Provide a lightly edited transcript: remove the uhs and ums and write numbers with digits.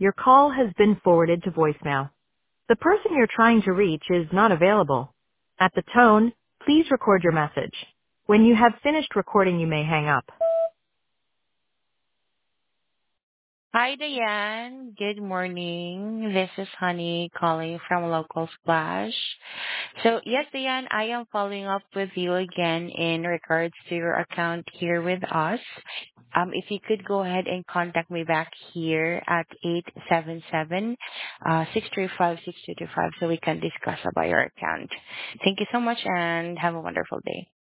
Your call has been forwarded to voicemail. The person you're trying to reach is not available. At the tone, please record your message. When you have finished recording, you may hang up. Hi, Diane. Good morning. This is Honey calling from Local Splash. So, yes, Diane, I am following up with you again in regards to your account here with us. If you could go ahead and contact me back here at 877 635 6225 so we can discuss about your account. Thank you so much and have a wonderful day.